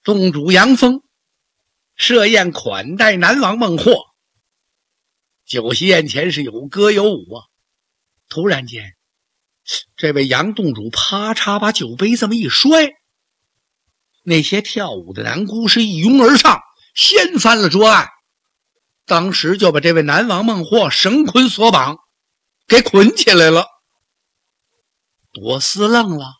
宗主杨峰设宴款待南王孟获，酒席宴前是有歌有舞啊。突然间，这位杨洞主啪嚓把酒杯这么一摔，那些跳舞的男姑是一拥而上，掀翻了桌案，当时就把这位南王孟获绳捆索绑，给捆起来了。朵思愣了，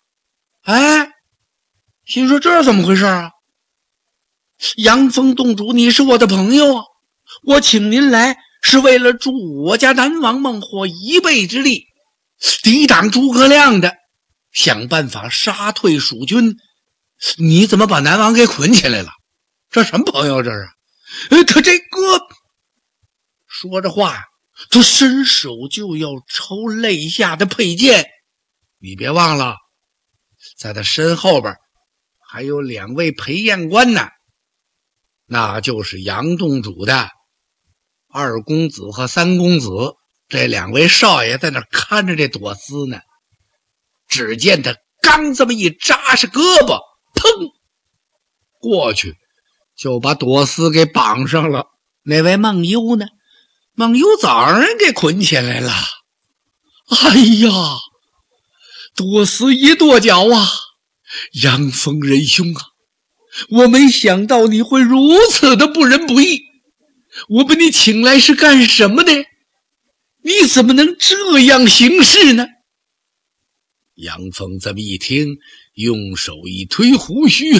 心说这是怎么回事啊？杨峰洞主，你是我的朋友啊，我请您来是为了助我家南王孟获一臂之力，抵挡诸葛亮的，想办法杀退蜀军。你怎么把南王给捆起来了？这什么朋友这是？他这个说着话，他伸手就要抽肋下的佩剑。你别忘了，在他身后边还有2位陪宴官呢，那就是杨洞主的2公子和3公子，这2位少爷在那看着这朵思呢。只见他刚这么一扎实胳膊，砰过去就把朵思给绑上了。那位孟优呢？孟优早让人给捆起来了。哎呀，朵思一跺脚啊，杨峰仁兄啊，我没想到你会如此的不仁不义，我把你请来是干什么的？你怎么能这样行事呢？杨峰这么一听，用手一推胡须，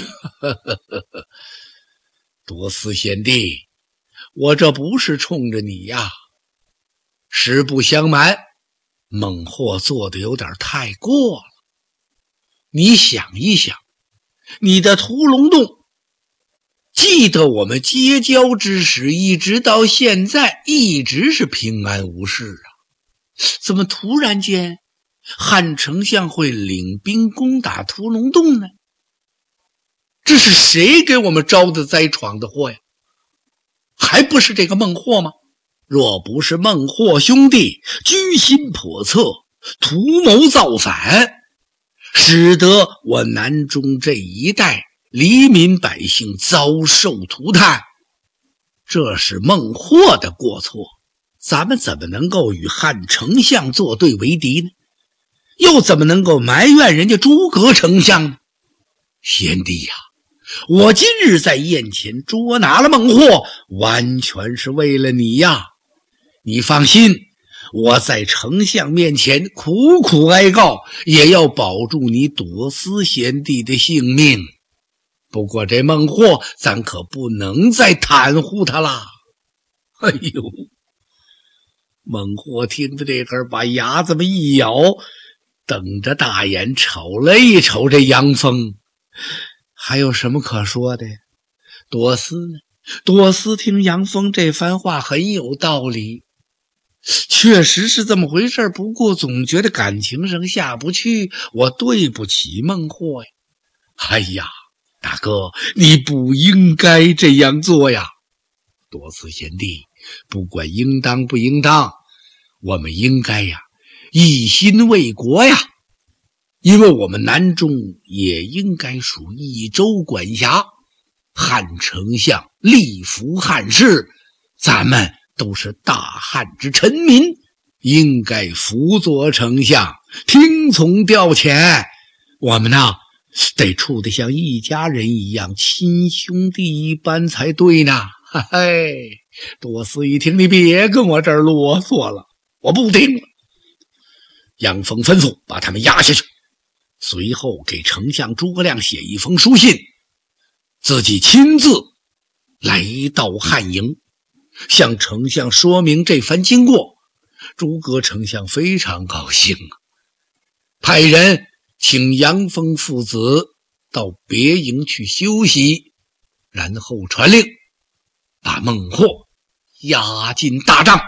朵思贤弟，我这不是冲着你呀。实不相瞒，孟获做的有点太过了。你想一想，你的屠龙洞，记得我们结交之时，一直到现在一直是平安无事啊，怎么突然间汉丞相会领兵攻打屠龙洞呢？这是谁给我们招的灾闯的祸呀？还不是这个孟获吗？若不是孟获兄弟居心叵测，图谋造反，使得我南中这一带黎民百姓遭受涂炭，这是孟获的过错，咱们怎么能够与汉丞相作对为敌呢？又怎么能够埋怨人家诸葛丞相呢？贤弟呀，我今日在宴前捉拿了孟获，完全是为了你呀。你放心，我在丞相面前苦苦哀告，也要保住你朵思贤弟的性命。不过这孟获咱可不能再袒护他啦。哎呦，孟获听着这个，把牙这么一咬，瞪着大眼瞅了一瞅这杨峰，还有什么可说的呀？朵思呢？朵思听杨峰这番话很有道理，确实是这么回事，不过总觉得感情上下不去，我对不起孟获呀。哎呀，大哥，你不应该这样做呀。朵思贤弟，不管应当不应当，我们应该呀一心为国呀，因为我们南中也应该属益州管辖，汉丞相力扶汉室，咱们都是大汉之臣民，应该辅佐丞相，听从调遣。我们呢，得处得像一家人一样，亲兄弟一般才对呢。嘿，朵思一听，你别跟我这儿啰嗦了，我不听了。杨峰吩咐把他们押下去，随后给丞相诸葛亮写一封书信，自己亲自来到汉营，向丞相说明这番经过。诸葛丞相非常高兴啊，派人请杨峰父子到别营去休息，然后传令把孟获押进大帐。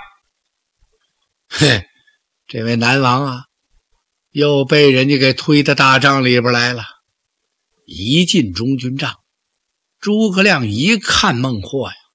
这位南王啊，又被人家给推到大帐里边来了。一进中军帐，诸葛亮一看孟获呀，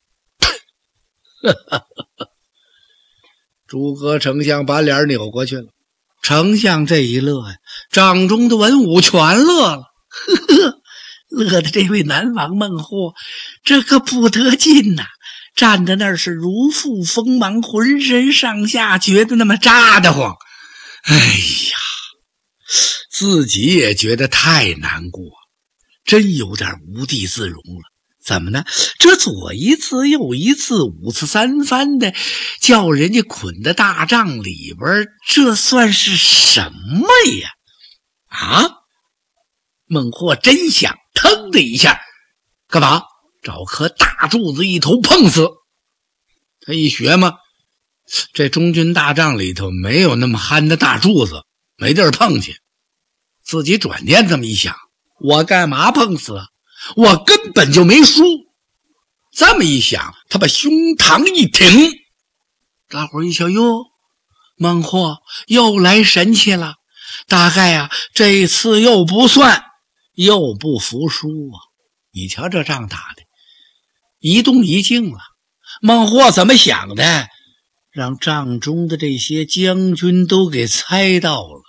诸葛丞相把脸扭过去了。丞相这一乐呀，帐中的文武全乐了。呵呵， 乐的这位南王孟获这个不得劲呐，站在那儿是如负锋芒，浑身上下觉得那么扎得慌。哎呀，自己也觉得太难过，真有点无地自容了。怎么呢？这左一次右一次，五次三番的叫人家捆在大帐里边，这算是什么呀？啊！孟获真想腾的一下，干嘛？找颗大柱子一头碰死。他一学嘛，这中军大帐里头没有那么憨的大柱子，没地儿碰去。自己转念这么一想，我干嘛碰死啊？我根本就没输。这么一想，他把胸膛一挺，大伙一瞧，哟，孟获又来神气了，大概啊这次又不算，又不服输啊。你瞧这仗打的一动一静了。孟获怎么想的？让帐中的这些将军都给猜到了。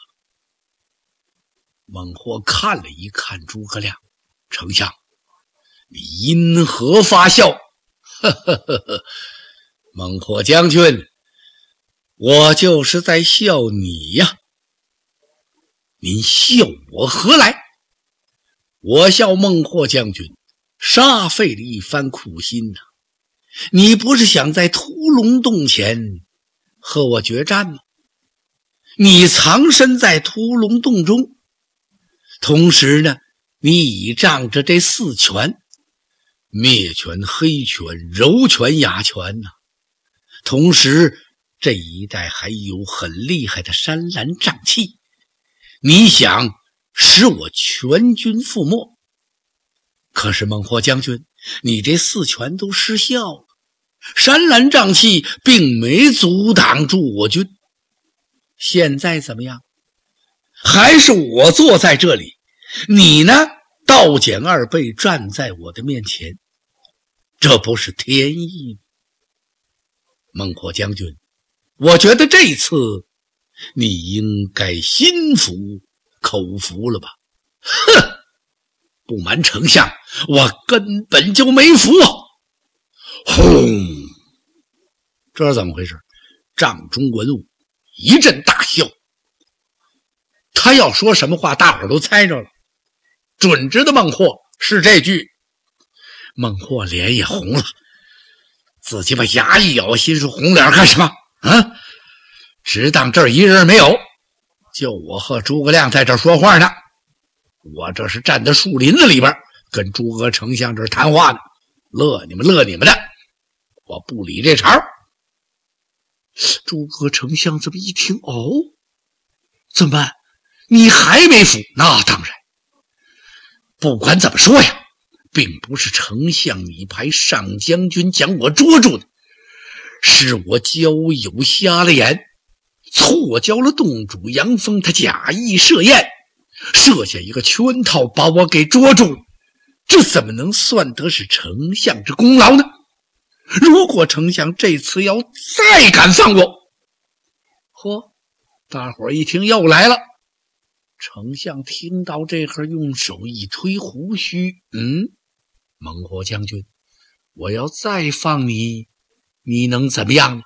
孟获看了一看诸葛亮，丞相，你因何发笑？呵呵呵呵，孟获将军，我就是在笑你呀。您笑我何来？我笑孟获将军煞费了一番苦心呐。你不是想在屠龙洞前和我决战吗？你藏身在屠龙洞中，同时呢，你倚仗着这四拳，灭拳、黑拳、柔拳、哑拳呐。同时这一带还有很厉害的山岚瘴气，你想使我全军覆没。可是孟获将军，你这四拳都失效了，山岚瘴气并没阻挡住我军。现在怎么样？还是我坐在这里，你呢倒减二倍站在我的面前，这不是天意吗？孟获将军，我觉得这次你应该心服口服了吧？哼！不瞒丞相，我根本就没服啊！轰！这是怎么回事？帐中文武一阵大笑。他要说什么话，大伙儿都猜着了，准知道孟获是这句。孟获脸也红了，自己把牙一咬，心说红脸干什么啊？只当这儿一人没有，就我和诸葛亮在这儿说话呢。我这是站在树林子里边跟诸葛丞相这儿谈话呢，乐你们的，我不理这茬。诸葛丞相这么一听，哦，怎么办？你还没服？那当然。不管怎么说呀，并不是丞相你派上将军将我捉住的，是我交友瞎了眼，错交了洞主杨峰，他假意设宴，设下一个圈套把我给捉住了，这怎么能算得是丞相之功劳呢？如果丞相这次要再敢放我，呵，大伙儿一听又来了。丞相听到这会儿，用手一推胡须，孟获将军，我要再放你，你能怎么样呢？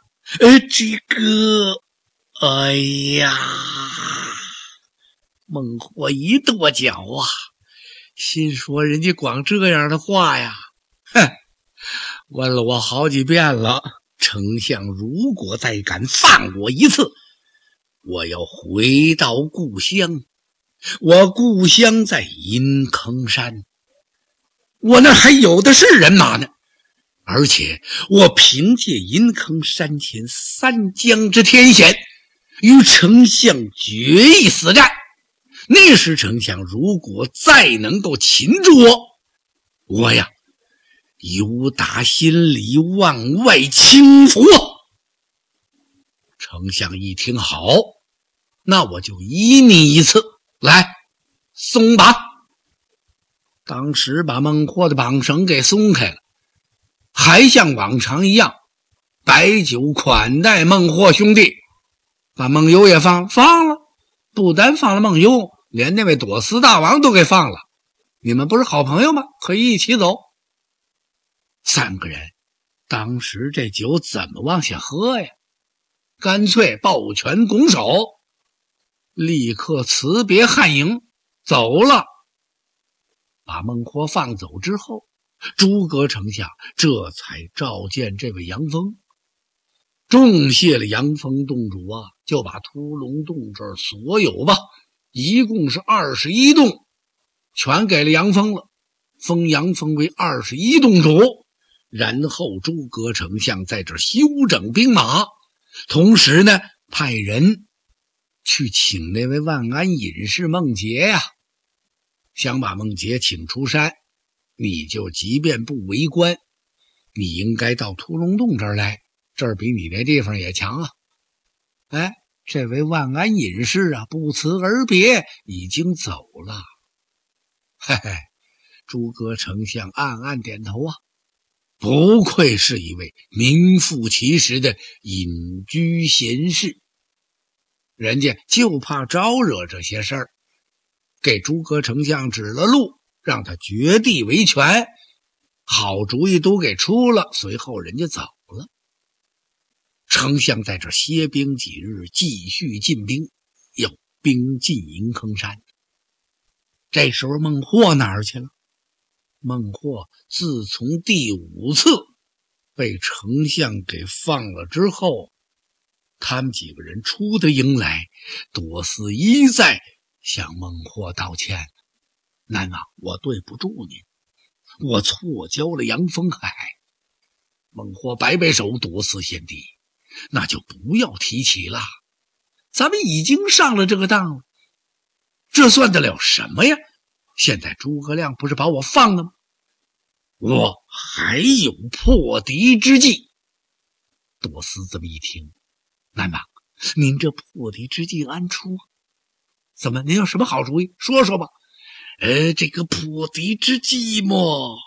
哎呀，孟获一跺脚啊，心说人家光这样的话呀，问了我好几遍了，丞相如果再敢放我一次，我要回到故乡。我故乡在阴坑山，我那还有的是人马呢，而且我凭借阴坑山前三江之天险，与丞相决一死战。那时丞相如果再能够擒住我呀，由打心里往外倾服。丞相一听，好，那我就依你一次，来，松绑。当时把孟获的绑绳给松开了，还像往常一样摆酒款待孟获兄弟，把孟优也放了，不单放了孟优，连那位朵思大王都给放了。 你们不是好朋友吗？可以一起走。三个人当时这酒怎么往下喝呀？干脆抱拳拱手，立刻辞别汉营走了。把孟获放走之后，诸葛丞相这才召见这位杨峰，重谢了杨峰洞主啊，就把屠龙洞这儿所有吧，一共是21洞，全给了杨峰了，封杨峰为21洞主。然后诸葛丞相在这儿休整兵马，同时呢派人去请那位万安隐士孟杰呀，想把孟杰请出山，你就即便不为官，你应该到屠龙洞这儿来，这儿比你那地方也强啊。哎，这位万安隐士啊，不辞而别，已经走了。嘿嘿，诸葛丞相暗暗点头啊，不愧是一位名副其实的隐居贤士，人家就怕招惹这些事儿，给诸葛丞相指了路，让他绝地为权，好主意都给出了，随后人家走了。丞相在这歇兵几日，继续进兵，又兵进银坑山。这时候孟获哪儿去了？孟获自从第5次被丞相给放了之后，他们几个人出的营来，多斯一再向孟获道歉。南王，我对不住您，我错交了杨峰海。孟获摆摆手，多斯贤弟，那就不要提起了，咱们已经上了这个当了，这算得了什么呀？现在诸葛亮不是把我放了吗？我还有破敌之计。多斯这么一听，南王，您这破敌之计安出？怎么，您有什么好主意？说说吧。这个破敌之计嘛，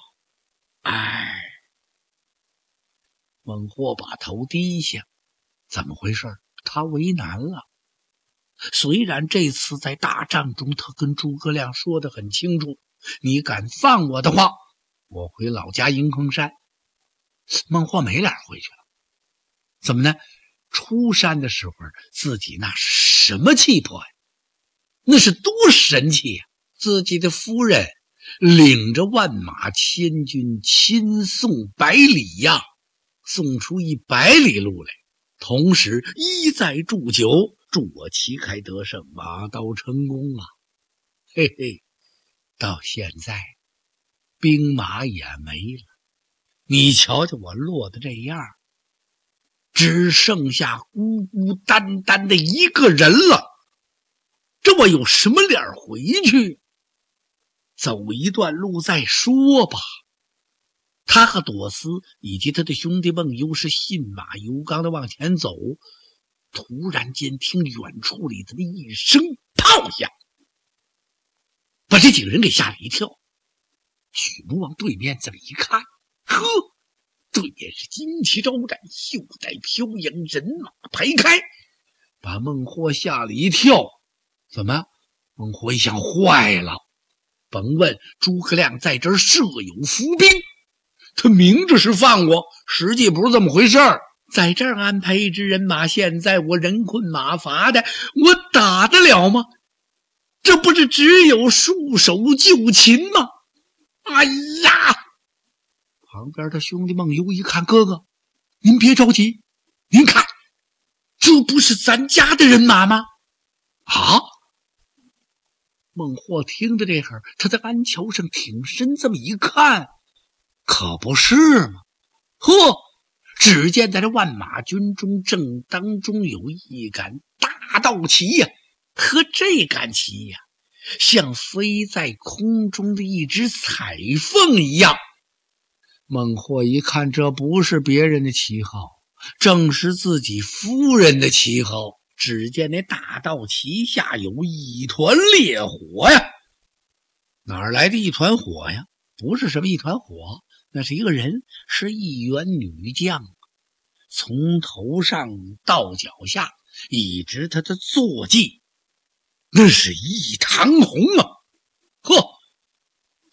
孟获把头低下，怎么回事？他为难了。虽然这次在大战中他跟诸葛亮说得很清楚，你敢放我的话，我回老家银坑山。孟获没脸回去了。怎么呢？出山的时候自己那是什么气魄呀？那是多神气呀！自己的夫人领着万马千军亲送100里呀，送出100里路来，同时一再祝酒，祝我旗开得胜，马到成功啊！嘿嘿，到现在兵马也没了，你瞧瞧我落得这样，只剩下孤孤单单的一个人了，这我有什么脸回去？走一段路再说吧。他和朵斯以及他的兄弟孟优是信马由缰的往前走，突然间听远处里的一声炮响，把这几个人给吓了一跳。举目往对面这么一看，呵，对面是旌旗招展，袖带飘扬，人马排开，把孟获吓了一跳。怎么？孟获一想，坏了，甭问，诸葛亮在这儿设有伏兵，他明着是放我，实际不是这么回事儿。在这儿安排一支人马，现在我人困马乏的，我打得了吗？这不是只有束手就擒吗？哎呀！旁边的兄弟孟优一看，哥哥，您别着急，您看，这不是咱家的人马吗？啊！孟获听着这会儿，他在鞍桥上挺身这么一看，可不是吗？呵，只见在这万马军中正当中有一杆大道旗呀，和这杆旗呀，像飞在空中的一只彩凤一样。孟获一看，这不是别人的旗号，正是自己夫人的旗号。只见那大道旗下有一团烈火呀，哪儿来的一团火呀？不是什么一团火，那是一个人，是一员女将，从头上到脚下，一直他的坐骑，那是一堂红啊！呵，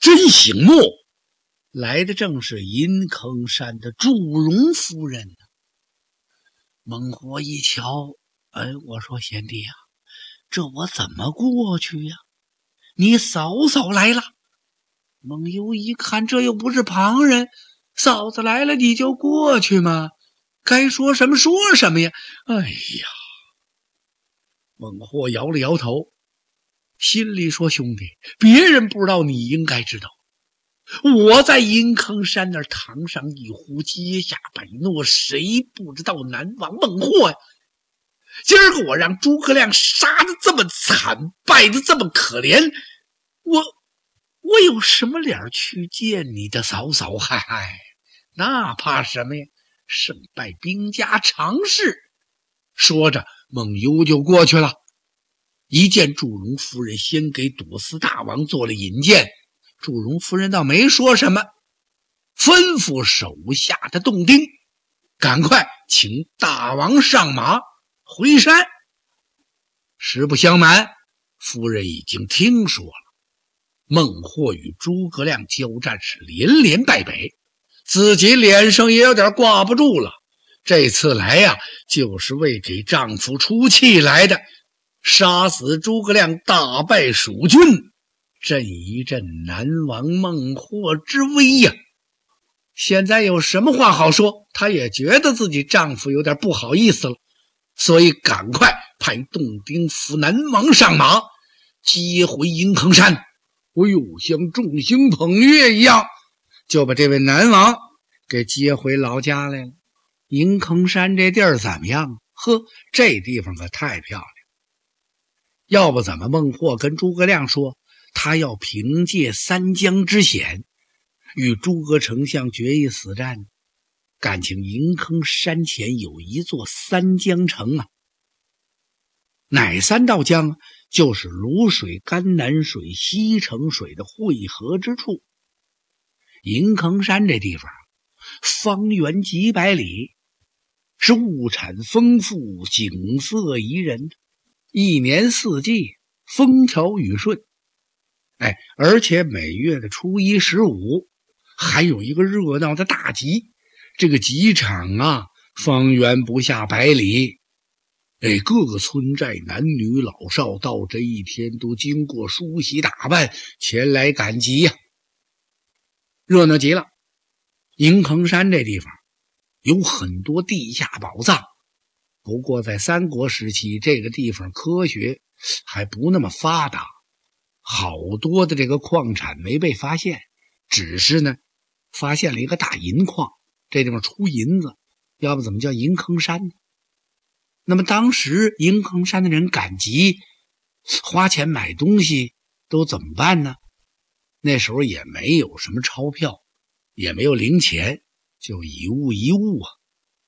真醒目，来的正是银坑山的祝融夫人。孟获一瞧，我说贤弟啊，这我怎么过去呀？你嫂嫂来了。孟优一看，这又不是旁人，嫂子来了你就过去吗？该说什么说什么呀。哎呀，孟获摇了摇头，心里说，兄弟，别人不知道你应该知道，我在银坑山那儿堂上一呼，阶下百诺，谁不知道南王孟获呀？今儿个我让诸葛亮杀得这么惨，败得这么可怜，我有什么脸去见你的嫂嫂？嗨，那怕什么呀？胜败兵家常事。说着，孟优就过去了。一见祝融夫人，先给朵思大王做了引荐。祝融夫人倒没说什么，吩咐手下的洞丁赶快请大王上马回山。实不相瞒，夫人已经听说了孟获与诸葛亮交战是连连败北，自己脸上也有点挂不住了。这次来呀，就是为给丈夫出气来的，杀死诸葛亮，大败蜀军，振一振南王孟获之威呀。现在有什么话好说？她也觉得自己丈夫有点不好意思了，所以赶快派洞丁扶南王上马，接回银坑山。像众星捧月一样，就把这位南王给接回老家来了。银坑山这地儿怎么样？这地方可太漂亮。要不怎么孟获跟诸葛亮说，他要凭借三江之险与诸葛丞相决一死战？感情银坑山前有一座三江城啊。哪三道江？就是泸水、甘南水、西城水的汇合之处。银坑山这地方方圆几百里，是物产丰富，景色宜人，一年四季风调雨顺。而且每月的初一、15还有一个热闹的大集，这个集场啊，方圆不下100里。各个村寨男女老少到这一天都经过梳洗打扮前来赶集呀，热闹极了。银坑山这地方有很多地下宝藏，不过在三国时期，这个地方科学还不那么发达，好多的这个矿产没被发现，只是呢发现了一个大银矿，这地方出银子，要不怎么叫银坑山呢？那么当时银坑山的人赶集花钱买东西都怎么办呢？那时候也没有什么钞票，也没有零钱，就以物易物啊，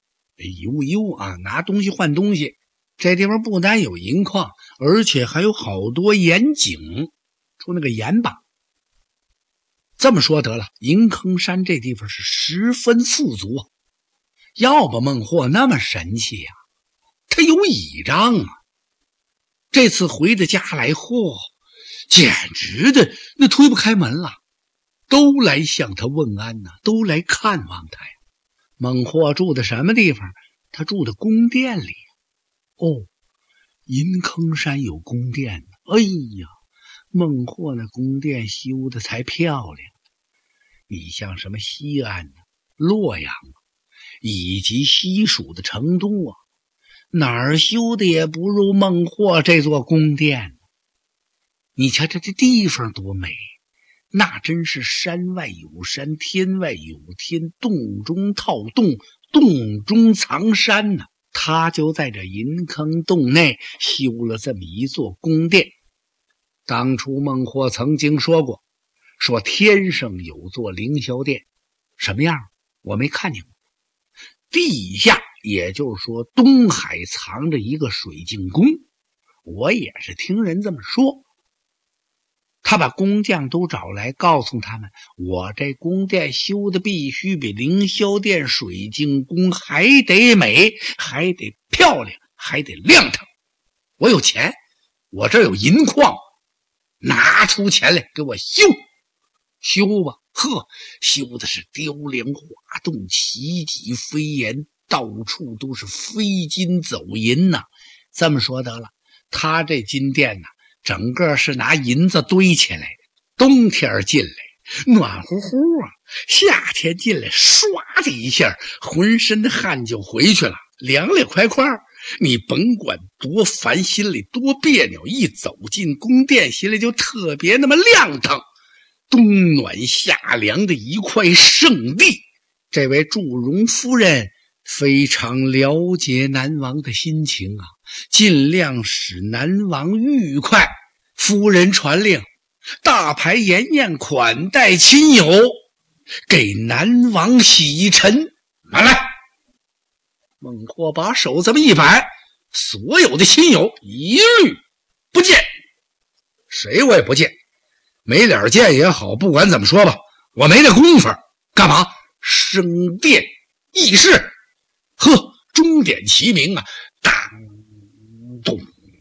拿东西换东西。这地方不单有银矿，而且还有好多盐井，出那个盐吧。这么说得了，银坑山这地方是十分富足啊。要不孟获那么神气呀，他有倚仗啊。这次回的家来，简直的那推不开门了，都来向他问安呐，都来看望他呀。孟获住的什么地方？他住的宫殿里。银坑山有宫殿呢。孟获那宫殿修的才漂亮。你像什么西安洛阳以及西蜀的成都啊，哪儿修的也不如孟获这座宫殿。你瞧这地方多美，那真是山外有山，天外有天，洞中套洞，洞中藏山呢。他就在这银坑洞内修了这么一座宫殿。当初孟获曾经说过，说天上有座凌霄殿，什么样我没看见过。地下也就是说东海藏着一个水晶宫，我也是听人这么说。他把工匠都找来，告诉他们，我这宫殿修的必须比凌霄殿、水晶宫还得美，还得漂亮，还得亮堂。我有钱，我这有银矿，拿出钱来给我修。 修吧，修的是雕梁画栋，奇迹飞檐，到处都是飞金走银呐。这么说得了，他这金殿呐，整个是拿银子堆起来的。冬天进来暖乎乎啊，夏天进来唰的一下，浑身的汗就回去了，凉凉快快。你甭管多烦，心里多别扭，一走进宫殿，心里就特别那么亮堂，冬暖夏凉的一块圣地。这位祝融夫人非常了解南王的心情啊，尽量使南王愉快。夫人传令，大排筵宴款待亲友，给南王洗尘。拿来！孟获把手这么一摆，所有的亲友一律不见。谁我也不见，没脸见也好，不管怎么说吧，我没那功夫。干嘛？升殿议事。钟点齐鸣啊，当咚！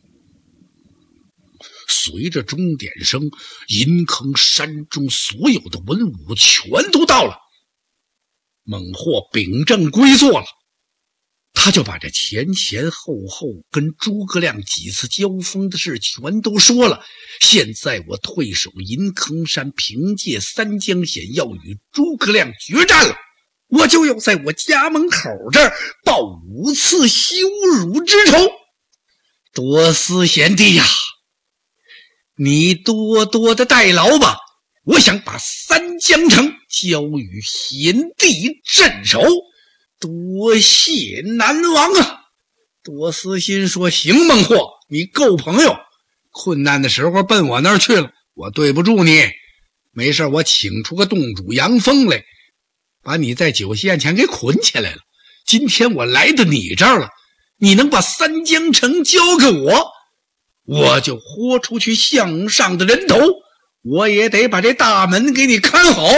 随着钟点声，银坑山中所有的文武全都到了。孟获秉正归坐了，他就把这前前后后跟诸葛亮几次交锋的事全都说了。现在我退守银坑山，凭借三江险要与诸葛亮决战了，我就要在我家门口这儿报5次羞辱之仇。多思贤弟呀，你多多的代劳吧，我想把三江城交与贤弟镇守。多谢南王啊！多思心说，行，孟获，你够朋友，困难的时候奔我那儿去了，我对不住你。没事，我请出个洞主杨峰来，把你在酒席宴前给捆起来了。今天我来到你这儿了，你能把三江城交给我，我就豁出去向上的人头，我也得把这大门给你看好。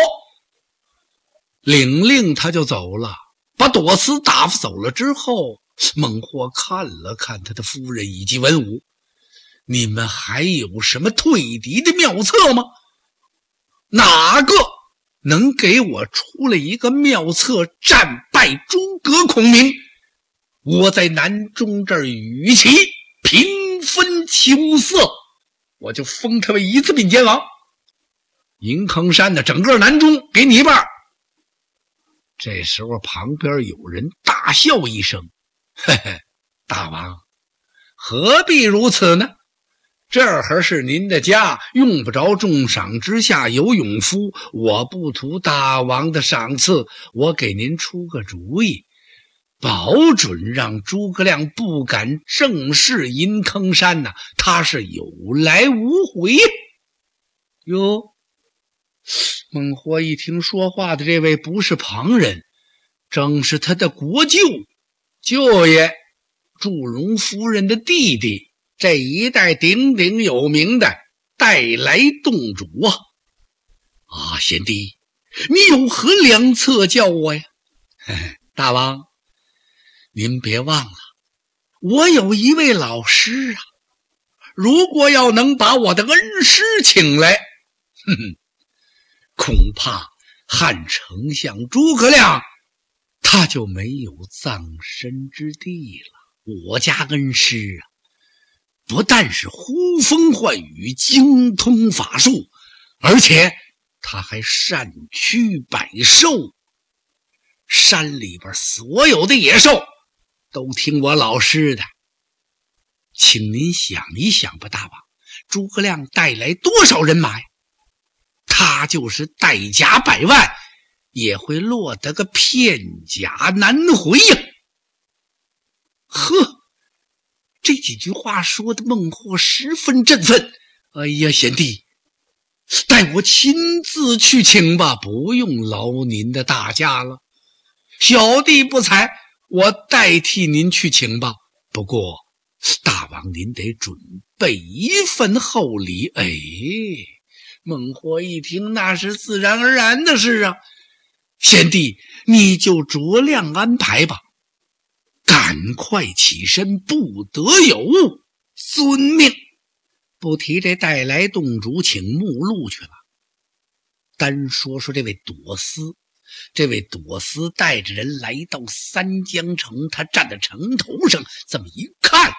领令他就走了。把朵思打发走了之后，孟获看了看他的夫人以及文武，你们还有什么退敌的妙策吗？哪个能给我出了一个妙策，战败诸葛孔明，我在南中这儿与其平分秋色，我就封他为一次并肩王。银坑山的整个南中给你一半。这时候旁边有人大笑一声，嘿嘿，大王何必如此呢？这还是您的家，用不着重赏之下有勇夫，我不图大王的赏赐，我给您出个主意，保准让诸葛亮不敢正视银坑山呐，他是有来无回。哟，孟获一听说话的这位不是旁人，正是他的国舅爷祝融夫人的弟弟，这一代鼎鼎有名的带来洞主啊！贤弟，你有何良策教我呀？大王，您别忘了，我有一位老师啊，如果要能把我的恩师请来，恐怕汉丞相诸葛亮他就没有葬身之地了。我家恩师啊，不但是呼风唤雨，精通法术，而且他还善驱百兽，山里边所有的野兽都听我老师的。请您想一想吧，大王，诸葛亮带来多少人马呀？他就是带甲100万，也会落得个片甲难回呀！这几句话说的孟获十分振奋。哎呀，贤弟，带我亲自去请吧，不用劳您的大驾了。小弟不才，我代替您去请吧。不过大王您得准备一份厚礼。孟获一听，那是自然而然的事啊。贤弟，你就酌量安排吧。赶快起身，不得有误。遵命。不提这带来洞主请目录去了。 单说这位朵思，这位朵思带着人来到三江城，他站在城头上，这么一看，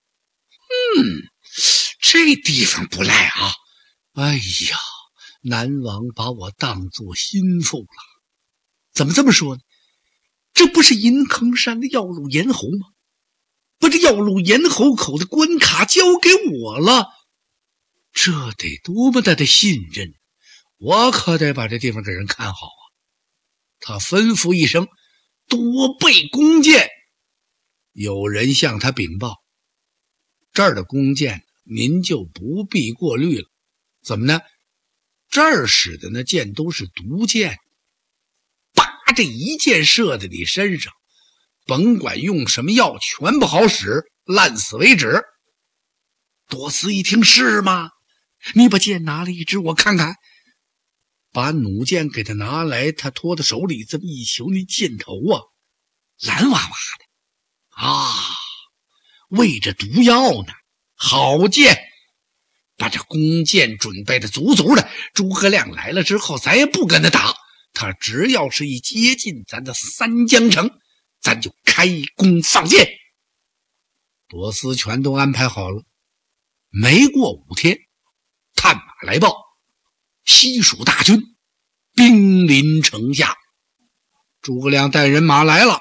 这地方不赖啊！哎呀，南王把我当作心腹了。怎么这么说呢？这不是银坑山的药路咽喉吗？把这药路咽喉口的关卡交给我了，这得多么大的信任，我可得把这地方给人看好啊！他吩咐一声，多备弓箭。有人向他禀报，这儿的弓箭您就不必过滤了。怎么呢？这儿使的那箭都是毒箭，叭，这一箭射在你身上，甭管用什么药全不好使，烂死为止。朵思一听，是吗？你把箭拿了一支我看看。把弩箭给他拿来，他托在手里这么一瞧，那箭头啊，蓝哇哇的啊，喂着毒药呢。好箭，把这弓箭准备的足足的。诸葛亮来了之后，咱也不跟他打，他只要是一接近咱的三江城，咱就开弓放箭。朵思全都安排好了。没过5天，探马来报，西蜀大军兵临城下，诸葛亮带人马来了。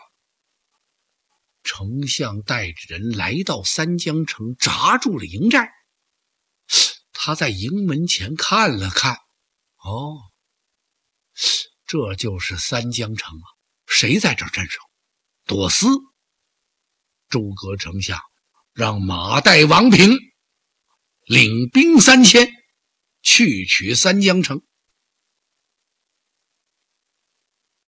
丞相带着人来到三江城，扎住了营寨。他在营门前看了看，这就是三江城啊！谁在这儿镇守？朵思。诸葛丞相让马岱、王平领兵3000去取三江城。